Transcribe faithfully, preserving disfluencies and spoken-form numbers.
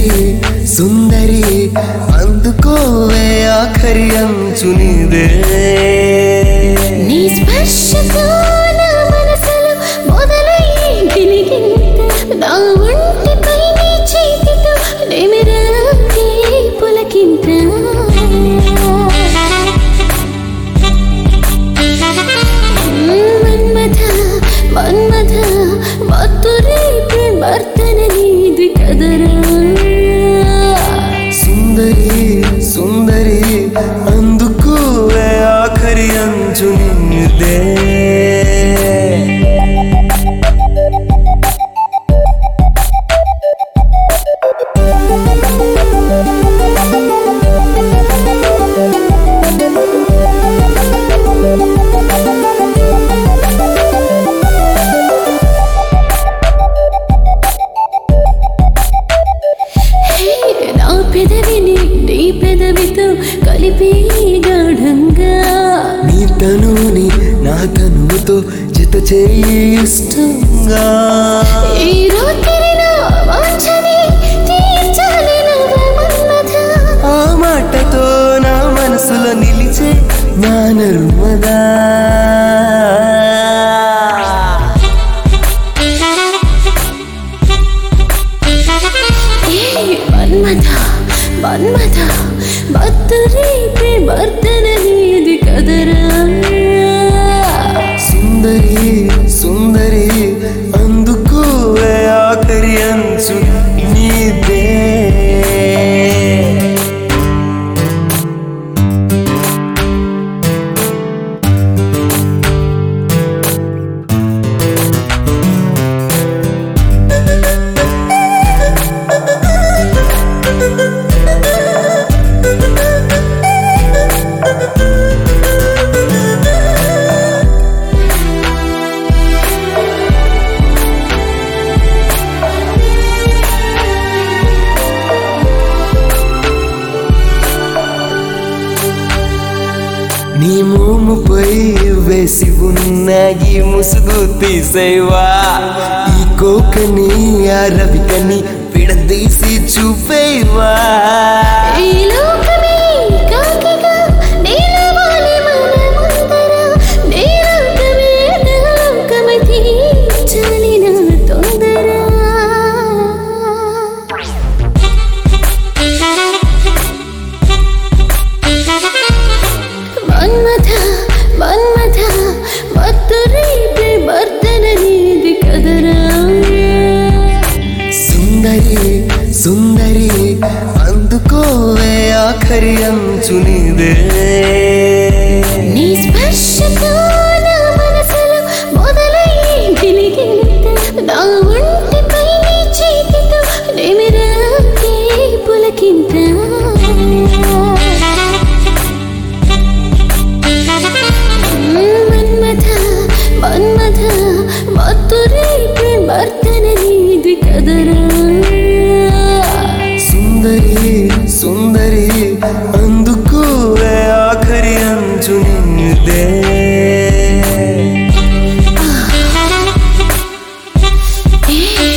సుందరి అందుకోవే ఆఖరి అంచు నీదే నీ స్పర్శతో నా మనసులో మొదలయ్యే గిలిగింత నా ఒంటిపై నీ చేతితో నిమిరాకే పులకింత మన్మథ మన్మథ మత్తురేపే మర్దన నీది కదరా సుందరి సుందరి అందుకోవే ఆఖరి అంచు నీదే నా పెదవిని నీ పెదవితో కలిపి గాఢంగా నీ తనుని నా తనువుతో జత చేయి ఇష్టంగా ఈ రాత్రి నా వాంఛని తీర్చాలి నవ్వ మన్మథ ఆ మాటతో నా మనసులో నిలిచే నా నర్మదా మన్మథ మన్మథ మత్తురేపే మర్దన నీది కదరా సుందరి సుందరి అందుకోవే ఆఖరి అంచు నీదే నీ మోముపై వేసి ఉన్న ఈ ముసుగు తీసేవా ఈ కోకని ఆ రవికని విడదీసి చూపేవా ఈ లోకమే కాకిగా నీలవాలి మన ముందర నీ లోకమే నా లోకమై తీర్చాలి నా తొందర మన్మథ మన్మథ మత్తురేపే మర్దన నీది కదరా సుందరి సుందరి అందుకోవే ఆఖరి అంచు నీదే నీ స్పర్శతో నా మనసులో మొదలయ్యే గిలిగింత నా ఒంటిపై నీ చేతితో నిమిరాకే పులకింత మన్మథ మన్మథ మత్తురేపే మర్దన నీది కదరా సుందరి సుందరి అందుకోవే ఆఖరి అంచు నీదే ఏ